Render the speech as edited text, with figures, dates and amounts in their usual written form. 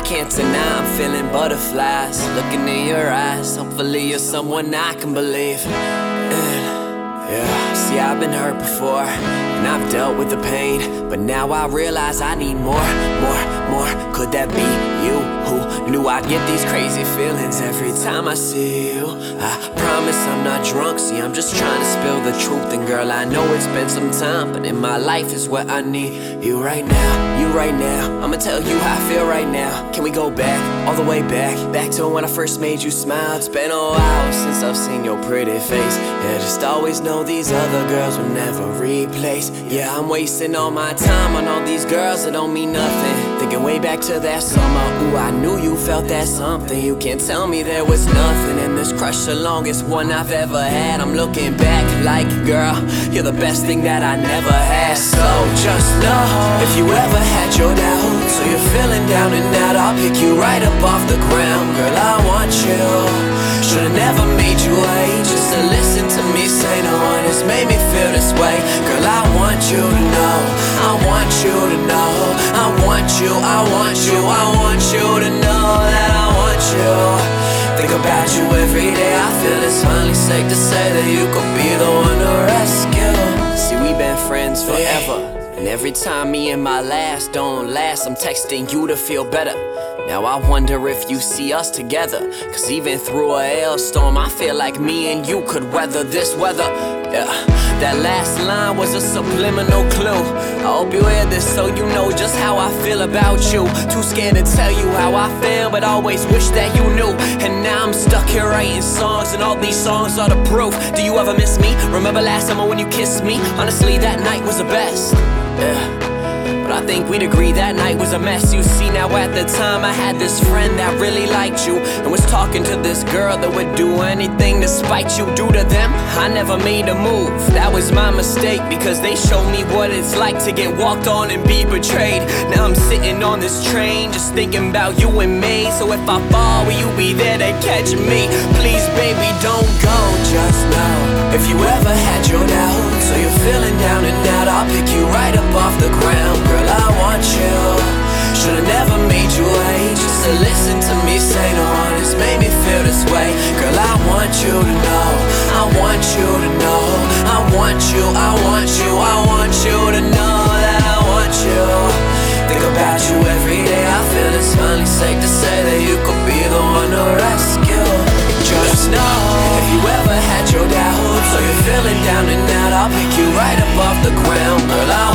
I can't deny I'm feeling butterflies looking in your eyes. Hopefully you're someone I can believe in. Yeah, see, I've been hurt before, and I've dealt with the pain, but now I realize I need more. Could that be you who knew I'd get these crazy feelings every time I see you? I promise I'm not drunk, see, I'm just trying to spill the truth. And girl, I know it's been some time, but in my life is where I need you right now. You right now, I'ma tell you how I feel right now. Can we go back, all the way back to when I first made you smile? It's been a while since I've seen your pretty face. Yeah, just always know these other girls will never replace. Yeah, I'm wasting all my time on all these girls that don't mean nothing. Thinking way back to that summer, ooh, I knew you felt that something. You can't tell me there was nothing in this crush, the longest one I've ever had. I'm looking back like, girl, you're the best thing that I never had. So just know, if you ever had your doubts, or you're feeling down and out, I'll pick you right up off the ground. Girl, I want you. Should've never made you wait just to listen to me say no one has made me feel this way. Girl, I want you to know, I want you to know, I want you, I want you, I want you to know that I want you. Think about you every day, I feel it's finally safe to say that you could be the one to rescue. See, we've been friends forever, and every time me and my last don't last, I'm texting you to feel better. Now I wonder if you see us together, cause even through a hailstorm I feel like me and you could weather this weather. Yeah, that last line was a subliminal clue. I hope you hear this so you know just how I feel about you. Too scared to tell you how I feel, but always wish that you knew. And now I'm stuck here writing songs, and all these songs are the proof. Do you ever miss me? Remember last summer when you kissed me? Honestly, that night was the best. Yeah, but I think we'd agree that night was a mess. You see, now at the time I had this friend that really liked you, and was talking to this girl that would do anything to spite you. Due to them, I never made a move. That was my mistake, because they showed me what it's like to get walked on and be betrayed. Now I'm sitting on this train just thinking about you and me. So if I fall, will you be there to catch me? Please, baby, don't go. Just know, if you ever had your doubts, or you're feeling down and out, I'll pick you right up off the ground. Girl, I want you. Should've never made you wait just to listen to me say no one has made me feel this way. Girl, I want you to know, I want you to know, I want you, I want you, I want you to know that I want you. Think about you every day, I feel it's finally safe to say that you could be the one to rescue. Just know, if you ever had your doubts, or you're feeling down and out, I'll pick you right up off the ground. Girl, I